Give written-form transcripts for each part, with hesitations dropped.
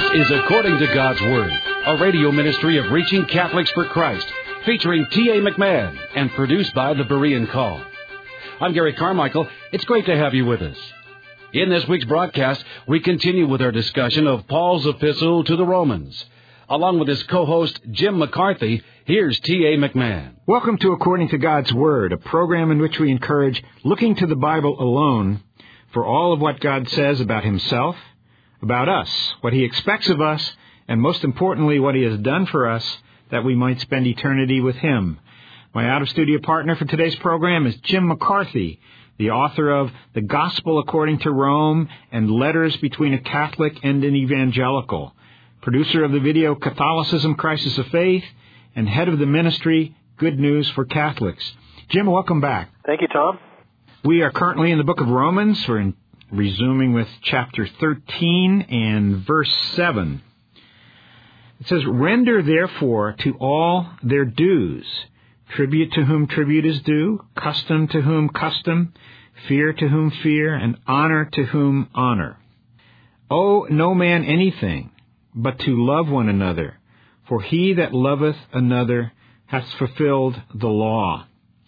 is According to God's Word, a radio ministry of reaching Catholics for Christ, featuring T.A. McMahon and produced by the Berean Call. I'm Gary Carmichael. It's great to have you with us. In this week's broadcast, we continue with our discussion of Paul's epistle to the Romans. Along with his co-host, Jim McCarthy, here's T.A. McMahon. Welcome to According to God's Word, a program in which we encourage looking to the Bible alone for all of what God says about Himself, about us, what He expects of us, and most importantly, what He has done for us, that we might spend eternity with Him. My out-of-studio partner for today's program is Jim McCarthy, the author of The Gospel According to Rome and Letters Between a Catholic and an Evangelical, producer of the video Catholicism, Crisis of Faith, and head of the ministry Good News for Catholics. Jim, welcome back. Thank you, Tom. We are currently in the book of Romans. We're resuming with chapter 13 and verse 7. It says, "Render therefore to all their dues, tribute to whom tribute is due, custom to whom custom, fear to whom fear, and honor to whom honor. Owe no man anything, but to love one another, for he that loveth another hath fulfilled the law."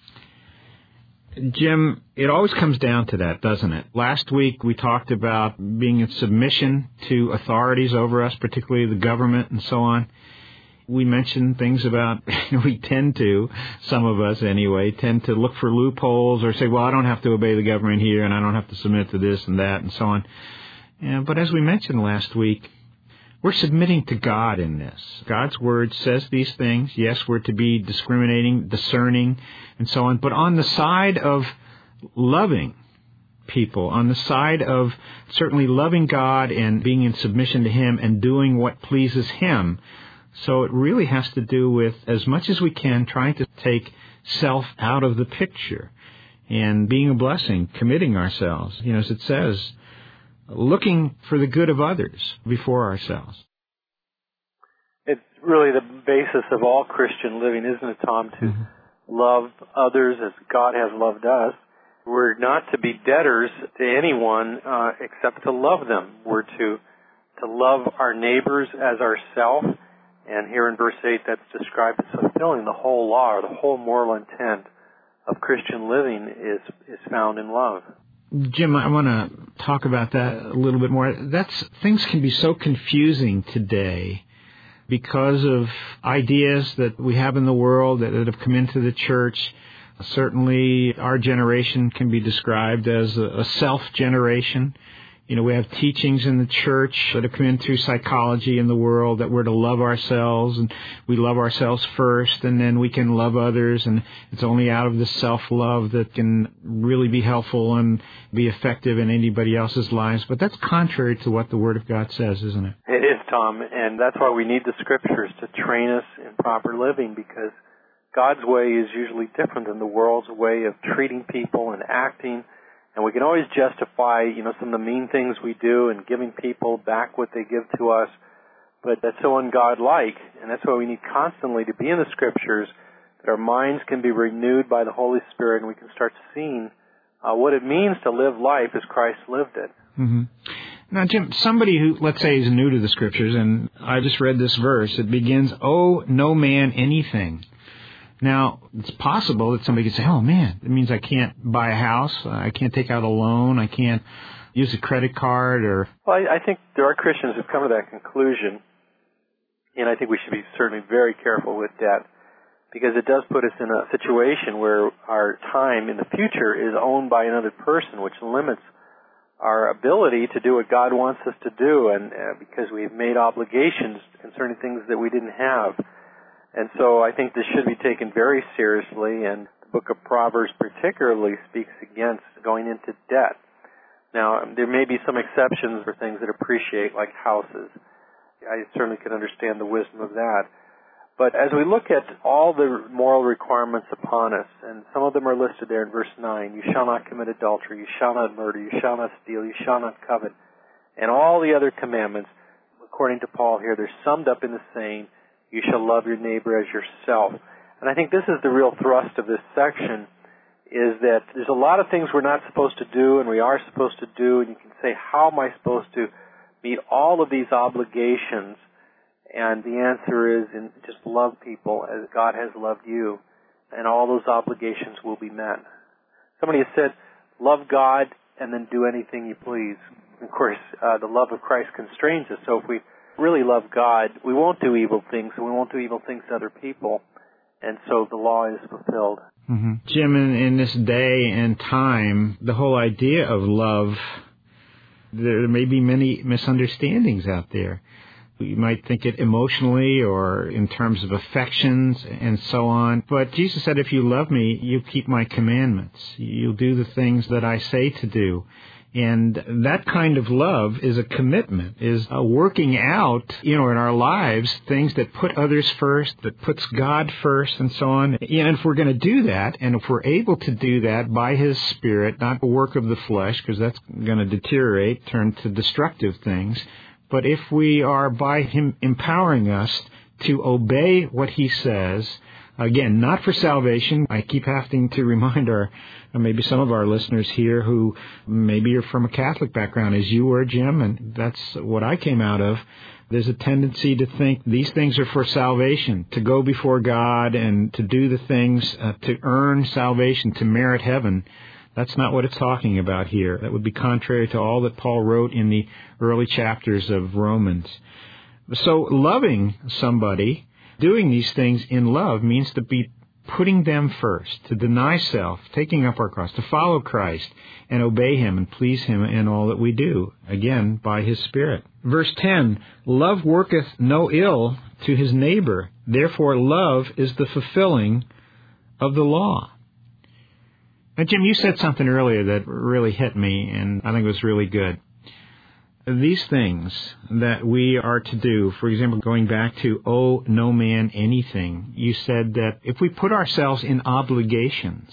Jim, it always comes down to that, doesn't it? Last week we talked about being in submission to authorities over us, particularly the government and so on. We mentioned things about, we tend to, some of us anyway, tend to look for loopholes or say, well, I don't have to obey the government here and I don't have to submit to this and that and so on. But as we mentioned last week, we're submitting to God in this. God's Word says these things. Yes, we're to be discriminating, discerning, and so on. But on the side of loving people, on the side of certainly loving God and being in submission to Him and doing what pleases Him. So it really has to do with, as much as we can, trying to take self out of the picture and being a blessing, committing ourselves, as it says, looking for the good of others before ourselves. It's really the basis of all Christian living, isn't it, Tom, to love others as God has loved us. We're not to be debtors to anyone except to love them. We're to love our neighbors as ourselves. And here in verse 8, that's described as fulfilling the whole law, or the whole moral intent of Christian living is found in love. Jim, I want to talk about that a little bit more. Things can be so confusing today because of ideas that we have in the world that have come into the church. Certainly, our generation can be described as a self-generation. We have teachings in the church that have come in through psychology in the world that we're to love ourselves, and we love ourselves first, and then we can love others, and it's only out of the self-love that can really be helpful and be effective in anybody else's lives. But that's contrary to what the Word of God says, isn't it? It is, Tom, and that's why we need the Scriptures to train us in proper living, because God's way is usually different than the world's way of treating people and acting. And we can always justify, some of the mean things we do and giving people back what they give to us. But that's so ungodlike, and that's why we need constantly to be in the Scriptures, that our minds can be renewed by the Holy Spirit, and we can start seeing what it means to live life as Christ lived it. Mm-hmm. Now, Jim, somebody who, let's say, is new to the Scriptures, and I just read this verse, it begins, "Owe no man anything." Now, it's possible that somebody could say, oh, man, it means I can't buy a house, I can't take out a loan, I can't use a credit card, or... Well, I think there are Christians who've come to that conclusion, and I think we should be certainly very careful with debt, because it does put us in a situation where our time in the future is owned by another person, which limits our ability to do what God wants us to do, and because we've made obligations concerning things that we didn't have. And so I think this should be taken very seriously, and the book of Proverbs particularly speaks against going into debt. Now, there may be some exceptions for things that appreciate, like houses. I certainly can understand the wisdom of that. But as we look at all the moral requirements upon us, and some of them are listed there in verse 9, you shall not commit adultery, you shall not murder, you shall not steal, you shall not covet, and all the other commandments, according to Paul here, they're summed up in the saying, you shall love your neighbor as yourself. And I think this is the real thrust of this section, is that there's a lot of things we're not supposed to do and we are supposed to do, and you can say, how am I supposed to meet all of these obligations? And the answer is just love people as God has loved you, and all those obligations will be met. Somebody has said, love God and then do anything you please. Of course, the love of Christ constrains us, so if we really love God, we won't do evil things, and we won't do evil things to other people, and so the law is fulfilled. Mm-hmm. Jim, in this day and time, the whole idea of love, there may be many misunderstandings out there. You might think it emotionally or in terms of affections and so on. But Jesus said, if you love me, you keep my commandments. You'll do the things that I say to do. And that kind of love is a commitment, is a working out, in our lives, things that put others first, that puts God first, and so on. And if we're going to do that, and if we're able to do that by His Spirit, not the work of the flesh, because that's going to deteriorate, turn to destructive things, but if we are by Him empowering us to obey what He says, again, not for salvation. I keep having to remind maybe some of our listeners here who maybe are from a Catholic background, as you were, Jim, and that's what I came out of. There's a tendency to think these things are for salvation, to go before God and to do the things to earn salvation, to merit heaven. That's not what it's talking about here. That would be contrary to all that Paul wrote in the early chapters of Romans. So loving somebody, doing these things in love, means to be putting them first, to deny self, taking up our cross, to follow Christ and obey Him and please Him in all that we do, again, by His Spirit. Verse 10, love worketh no ill to his neighbor, therefore love is the fulfilling of the law. Now, Jim, you said something earlier that really hit me, and I think it was really good. These things that we are to do, for example, going back to owe no man anything, you said that if we put ourselves in obligations,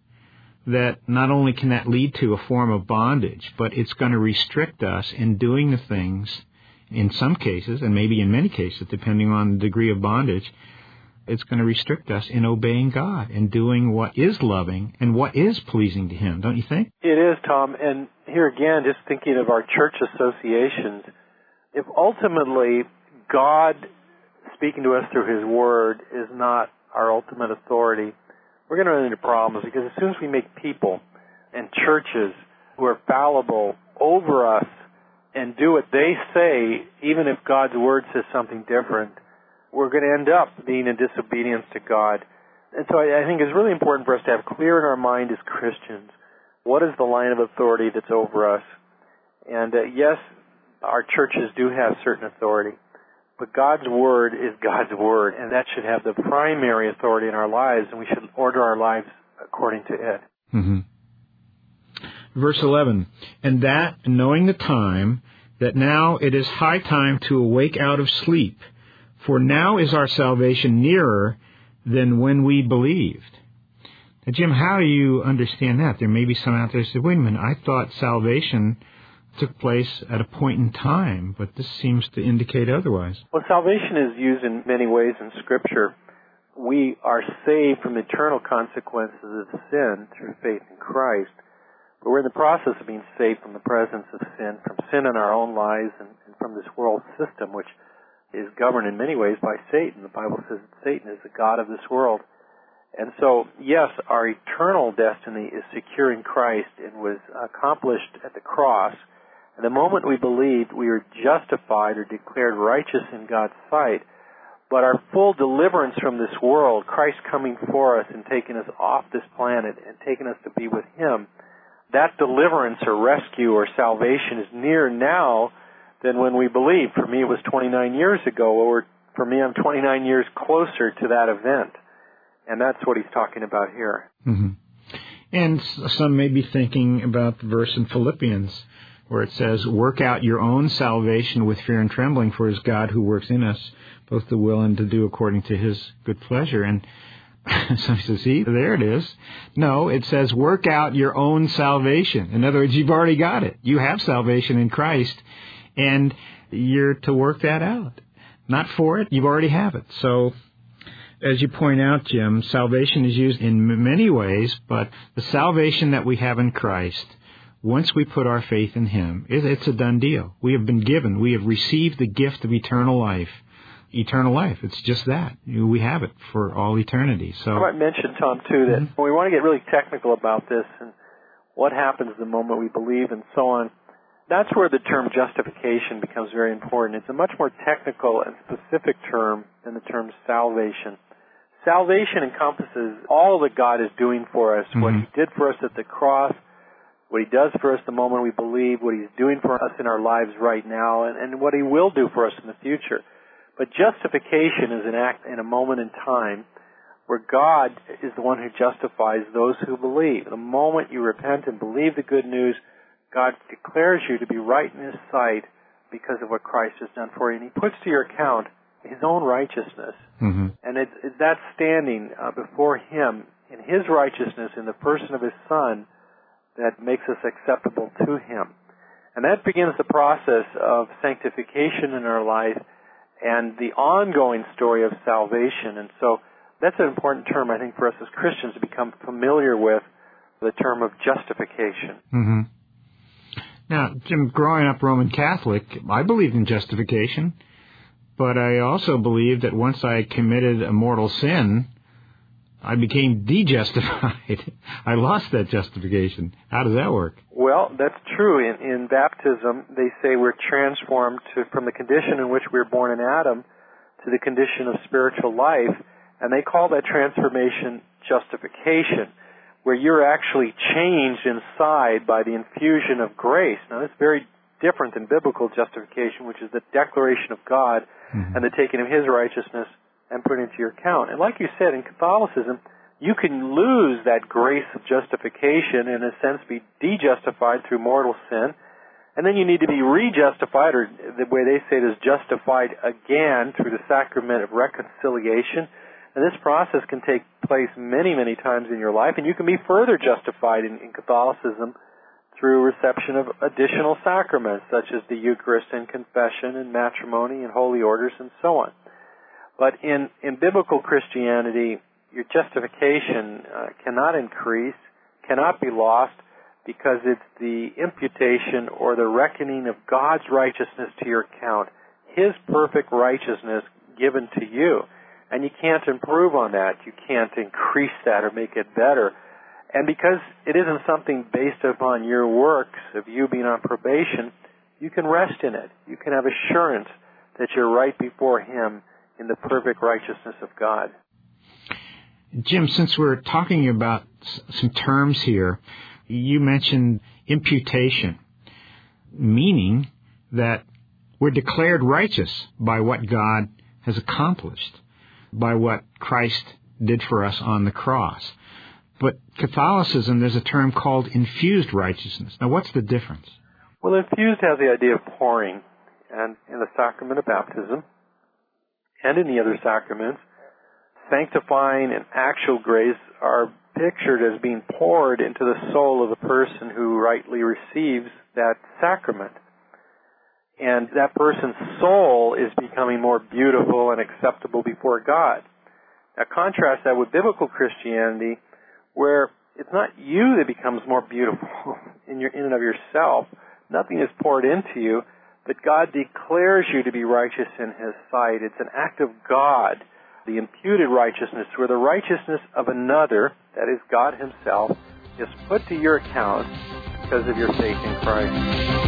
that not only can that lead to a form of bondage, but it's going to restrict us in doing the things, in some cases, and maybe in many cases, depending on the degree of bondage, it's going to restrict us in obeying God and doing what is loving and what is pleasing to Him, don't you think? It is, Tom. And here again, just thinking of our church associations, if ultimately God speaking to us through His Word is not our ultimate authority, we're going to run into problems, because as soon as we make people and churches who are fallible over us and do what they say, even if God's Word says something different, we're going to end up being in disobedience to God. And so I think it's really important for us to have clear in our mind as Christians, what is the line of authority that's over us? And yes, our churches do have certain authority, but God's Word is God's Word, and that should have the primary authority in our lives, and we should order our lives according to it. Mm-hmm. Verse 11, and that, knowing the time, that now it is high time to awake out of sleep, for now is our salvation nearer than when we believed. Now, Jim, how do you understand that? There may be some out there who say, wait a minute, I thought salvation took place at a point in time, but this seems to indicate otherwise. Well, salvation is used in many ways in Scripture. We are saved from the eternal consequences of sin through faith in Christ, but we're in the process of being saved from the presence of sin, from sin in our own lives and from this world system, which is governed in many ways by Satan. The Bible says that Satan is the god of this world. And so, yes, our eternal destiny is secure in Christ and was accomplished at the cross. And the moment we believed, we were justified or declared righteous in God's sight. But our full deliverance from this world, Christ coming for us and taking us off this planet and taking us to be with Him, that deliverance or rescue or salvation is nearer now than when we believed. For me, it was 29 years ago, or for me, I'm 29 years closer to that event. And that's what he's talking about here. Mm-hmm. And some may be thinking about the verse in Philippians where it says, work out your own salvation with fear and trembling, for it is God who works in us both to will and to do according to His good pleasure. And somebody says, see, there it is. No, it says work out your own salvation. In other words, you've already got it. You have salvation in Christ, and you're to work that out. Not for it, you already have it. So, as you point out, Jim, salvation is used in many ways, but the salvation that we have in Christ once we put our faith in Him, it's a done deal. We have been given, we have received the gift of eternal life. Eternal life, it's just that. We have it for all eternity. So I might mention, Tom, too, that we want to get really technical about this and what happens the moment we believe and so on. That's where the term justification becomes very important. It's a much more technical and specific term than the term salvation. Salvation encompasses all that God is doing for us, what He did for us at the cross, what He does for us the moment we believe, what He's doing for us in our lives right now, and what He will do for us in the future. But justification is an act in a moment in time where God is the one who justifies those who believe. The moment you repent and believe the good news, God declares you to be right in His sight because of what Christ has done for you. And He puts to your account His own righteousness. Mm-hmm. And it's that standing before Him in His righteousness in the person of His Son that makes us acceptable to Him. And that begins the process of sanctification in our life and the ongoing story of salvation. And so that's an important term, I think, for us as Christians to become familiar with, the term of justification. Mm-hmm. Now, Jim, growing up Roman Catholic, I believed in justification, but I also believed that once I committed a mortal sin, I became de-justified. I lost that justification. How does that work? Well, that's true. In baptism, they say we're transformed from the condition in which we were born in Adam to the condition of spiritual life, and they call that transformation justification, where you're actually changed inside by the infusion of grace. Now, that's very different than biblical justification, which is the declaration of God and the taking of His righteousness and put into your account. And like you said, in Catholicism, you can lose that grace of justification, in a sense be de-justified through mortal sin, and then you need to be re-justified, or the way they say it is justified again through the sacrament of reconciliation. And this process can take place many, many times in your life, and you can be further justified in Catholicism through reception of additional sacraments, such as the Eucharist and confession and matrimony and holy orders and so on. But in biblical Christianity, your justification cannot increase, cannot be lost, because it's the imputation or the reckoning of God's righteousness to your account, His perfect righteousness given to you. And you can't improve on that. You can't increase that or make it better. And because it isn't something based upon your works of you being on probation, you can rest in it. You can have assurance that you're right before Him in the perfect righteousness of God. Jim, since we're talking about some terms here, you mentioned imputation, meaning that we're declared righteous by what God has accomplished, by what Christ did for us on the cross. But Catholicism, there's a term called infused righteousness. Now, what's the difference? Well, infused has the idea of pouring, and in the sacrament of baptism and in the other sacraments, sanctifying and actual grace are pictured as being poured into the soul of the person who rightly receives that sacrament. And that person's soul is becoming more beautiful and acceptable before God. Now, contrast that with biblical Christianity, where it's not you that becomes more beautiful in and of yourself. Nothing is poured into you, but God declares you to be righteous in His sight. It's an act of God, the imputed righteousness, where the righteousness of another, that is God Himself, is put to your account because of your faith in Christ.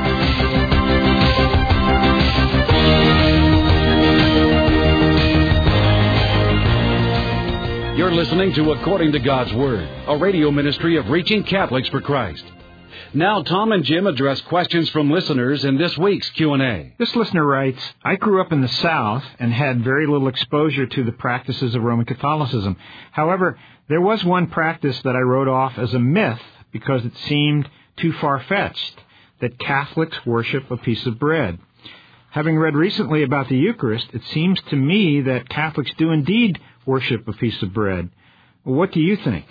You're listening to According to God's Word, a radio ministry of Reaching Catholics for Christ. Now, Tom and Jim address questions from listeners in this week's Q&A. This listener writes, I grew up in the South and had very little exposure to the practices of Roman Catholicism. However, there was one practice that I wrote off as a myth because it seemed too far-fetched, that Catholics worship a piece of bread. Having read recently about the Eucharist, it seems to me that Catholics do indeed worship a piece of bread. What do you think?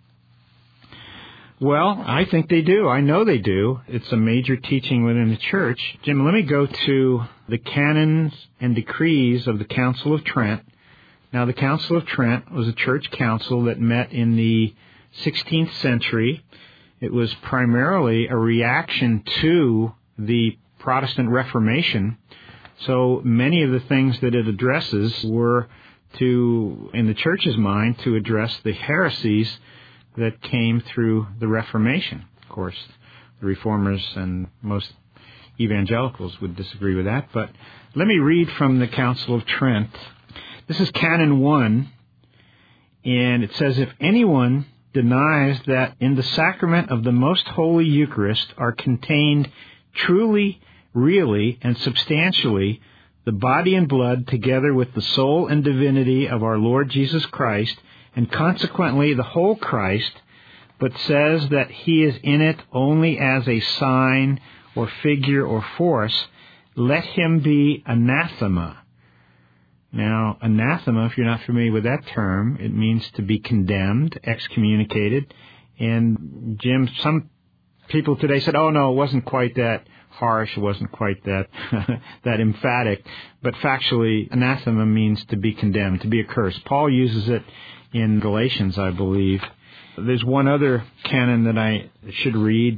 Well, I think they do. I know they do. It's a major teaching within the Church. Jim, let me go to the canons and decrees of the Council of Trent. Now, the Council of Trent was a church council that met in the 16th century, It was primarily a reaction to the Protestant Reformation. So many of the things that it addresses were to, in the church's mind, to address the heresies that came through the Reformation. Of course, the Reformers and most evangelicals would disagree with that. But let me read from the Council of Trent. This is Canon 1, and it says, if anyone denies that in the sacrament of the Most Holy Eucharist are contained truly, really, and substantially the body and blood together with the soul and divinity of our Lord Jesus Christ, and consequently the whole Christ, but says that he is in it only as a sign or figure or force, let him be anathema. Now, anathema, if you're not familiar with that term, it means to be condemned, excommunicated. And Jim, some people today said, oh no, it wasn't quite that harsh, it wasn't quite that that emphatic. But factually, anathema means to be condemned, to be accursed. Paul uses it in Galatians, I believe. There's one other canon that I should read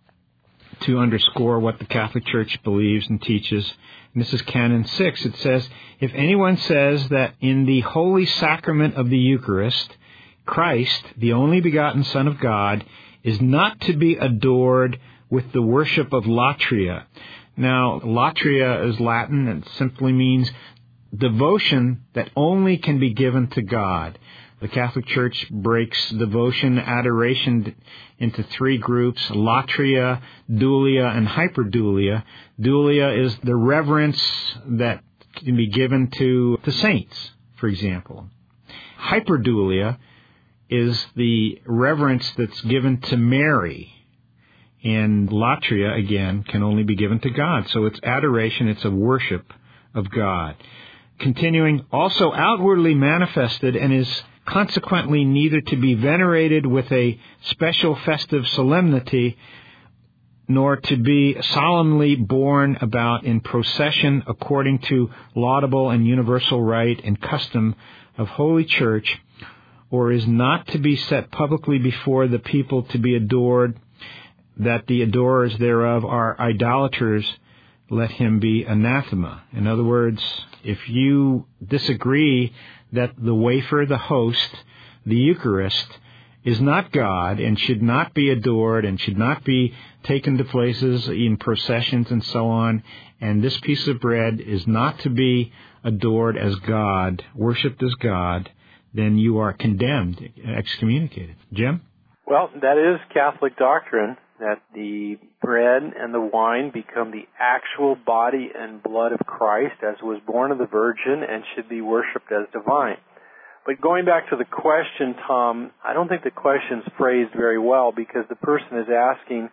to underscore what the Catholic Church believes and teaches. And this is Canon 6. It says, if anyone says that in the holy sacrament of the Eucharist, Christ, the only begotten Son of God, is not to be adored with the worship of latria. Now, latria is Latin. It simply means devotion that only can be given to God. The Catholic Church breaks devotion, adoration into three groups: latria, dulia, and hyperdulia. Dulia is the reverence that can be given to the saints, for example. Hyperdulia is the reverence that's given to Mary. And latria, again, can only be given to God. So it's adoration, it's a worship of God. Continuing, also outwardly manifested and is consequently neither to be venerated with a special festive solemnity, nor to be solemnly borne about in procession according to laudable and universal rite and custom of Holy Church, or is not to be set publicly before the people to be adored, that the adorers thereof are idolaters, let him be anathema. In other words, if you disagree that the wafer, the host, the Eucharist, is not God and should not be adored and should not be taken to places in processions and so on, and this piece of bread is not to be adored as God, worshipped as God, then you are condemned, excommunicated. Jim? Well, that is Catholic doctrine, that the bread and the wine become the actual body and blood of Christ as was born of the Virgin and should be worshipped as divine. But going back to the question, Tom, I don't think the question's phrased very well, because the person is asking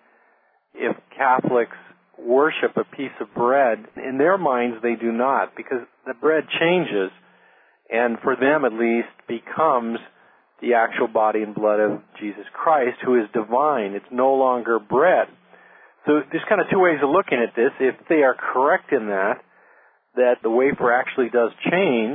if Catholics worship a piece of bread. In their minds, they do not, because the bread changes and for them at least becomes the actual body and blood of Jesus Christ, who is divine. It's no longer bread. So there's kind of two ways of looking at this. If they are correct in that the wafer actually does change,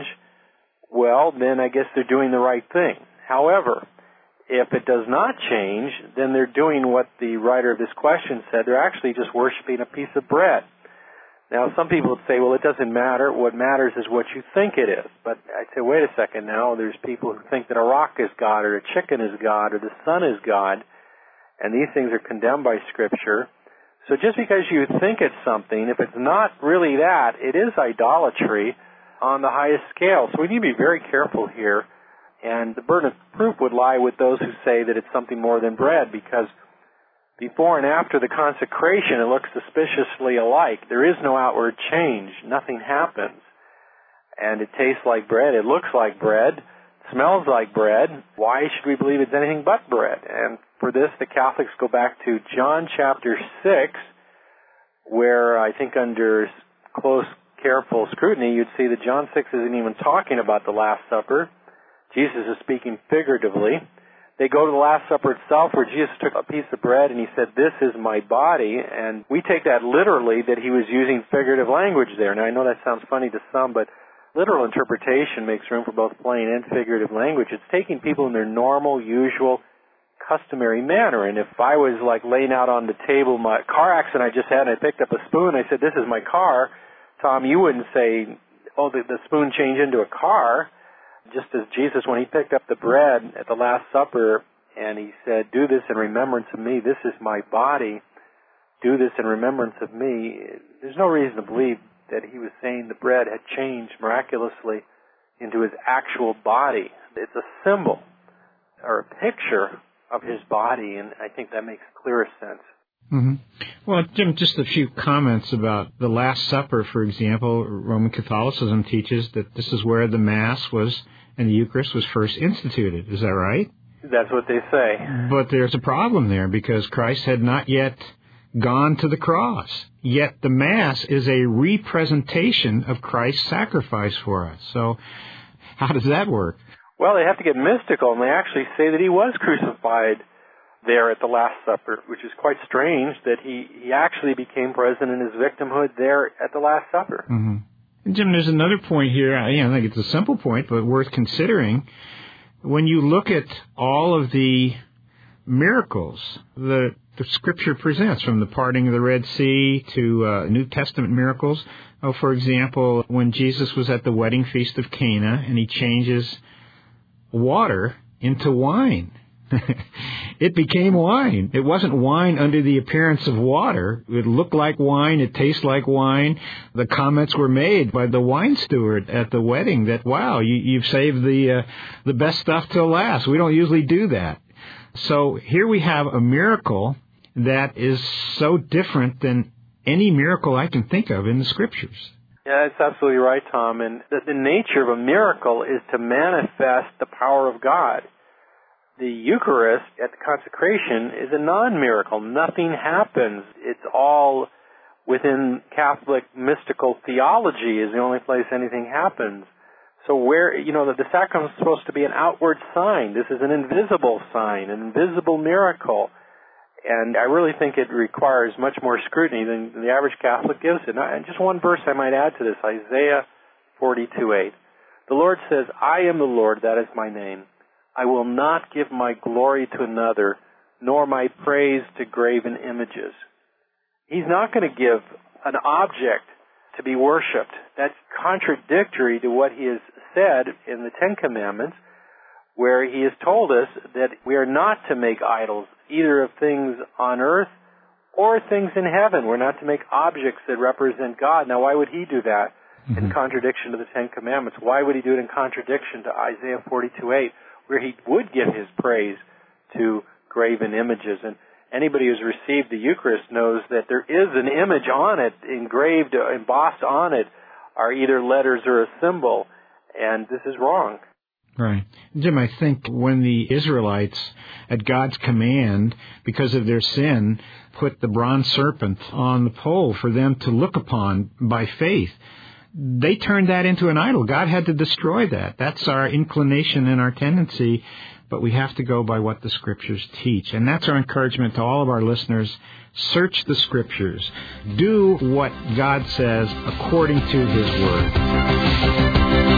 well, then I guess they're doing the right thing. However, if it does not change, then they're doing what the writer of this question said. They're actually just worshiping a piece of bread. Now, some people would say, well, it doesn't matter. What matters is what you think it is. But I'd say, wait a second now. There's people who think that a rock is God, or a chicken is God, or the sun is God, and these things are condemned by Scripture. So just because you think it's something, if it's not really that, it is idolatry on the highest scale. So we need to be very careful here. And the burden of proof would lie with those who say that it's something more than bread, because before and after the consecration, it looks suspiciously alike. There is no outward change. Nothing happens. And it tastes like bread. It looks like bread. Smells like bread. Why should we believe it's anything but bread? And for this, the Catholics go back to John chapter 6, where I think under close, careful scrutiny, you'd see that John 6 isn't even talking about the Last Supper. Jesus is speaking figuratively. They go to the Last Supper itself, where Jesus took a piece of bread and he said, "This is my body." And we take that literally, that he was using figurative language there. Now, I know that sounds funny to some, but literal interpretation makes room for both plain and figurative language. It's taking people in their normal, usual customary manner. And if I was like laying out on the table my car accident I just had and I picked up a spoon, I said, this is my car, Tom, you wouldn't say, oh, the spoon changed into a car. Just as Jesus, when he picked up the bread at the Last Supper and he said, do this in remembrance of me, this is my body, do this in remembrance of me, there's no reason to believe that he was saying the bread had changed miraculously into his actual body. It's a symbol or a picture of his body, and I think that makes clearest sense. Mm-hmm. Well, Jim, just a few comments about the Last Supper, for example. Roman Catholicism teaches that this is where the Mass was and the Eucharist was first instituted. Is that right? That's what they say. But there's a problem there because Christ had not yet gone to the cross. Yet the Mass is a representation of Christ's sacrifice for us. So how does that work? Well, they have to get mystical, and they actually say that he was crucified there at the Last Supper, which is quite strange that he actually became present in his victimhood there at the Last Supper. Mm-hmm. And Jim, there's another point here. I think it's a simple point, but worth considering. When you look at all of the miracles that the Scripture presents, from the parting of the Red Sea to New Testament miracles, for example, when Jesus was at the wedding feast of Cana and he changes water into wine. It became wine. It wasn't wine under the appearance of water. It looked like wine. It tastes like wine. The comments were made by the wine steward at the wedding that, wow, you've saved the best stuff till last. We don't usually do that. So here we have a miracle that is so different than any miracle I can think of in the Scriptures. Yeah, that's absolutely right, Tom. And the nature of a miracle is to manifest the power of God. The Eucharist at the consecration is a non-miracle. Nothing happens. It's all within Catholic mystical theology is the only place anything happens. So where, the sacrament is supposed to be an outward sign. This is an invisible sign, an invisible miracle. And I really think it requires much more scrutiny than the average Catholic gives it. And just one verse I might add to this, Isaiah 42:8. The Lord says, I am the Lord, that is my name. I will not give my glory to another, nor my praise to graven images. He's not going to give an object to be worshipped. That's contradictory to what he has said in the Ten Commandments, where he has told us that we are not to make idols, either of things on earth or things in heaven. We're not to make objects that represent God. Now, why would he do that in contradiction to the Ten Commandments? Why would he do it in contradiction to Isaiah 42:8, where he would give his praise to graven images? And anybody who's received the Eucharist knows that there is an image on it, engraved, embossed on it, are either letters or a symbol, and this is wrong. Right. Jim, I think when the Israelites, at God's command, because of their sin, put the bronze serpent on the pole for them to look upon by faith, they turned that into an idol. God had to destroy that. That's our inclination and our tendency, but we have to go by what the Scriptures teach. And that's our encouragement to all of our listeners. Search the Scriptures. Do what God says according to His Word.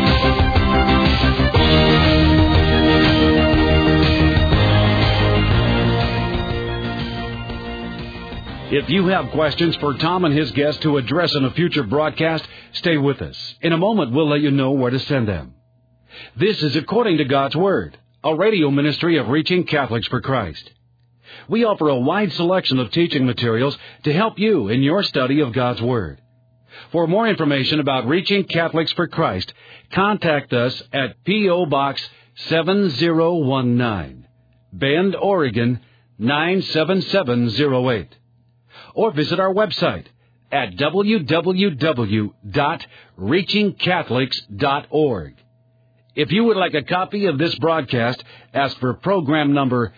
If you have questions for Tom and his guests to address in a future broadcast, stay with us. In a moment, we'll let you know where to send them. This is According to God's Word, a radio ministry of Reaching Catholics for Christ. We offer a wide selection of teaching materials to help you in your study of God's Word. For more information about Reaching Catholics for Christ, contact us at P.O. Box 7019, Bend, Oregon 97708. Or visit our website at www.reachingcatholics.org. If you would like a copy of this broadcast, ask for program number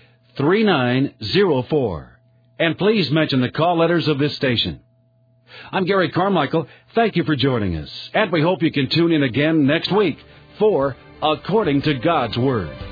3904. And please mention the call letters of this station. I'm Gary Carmichael. Thank you for joining us. And we hope you can tune in again next week for According to God's Word.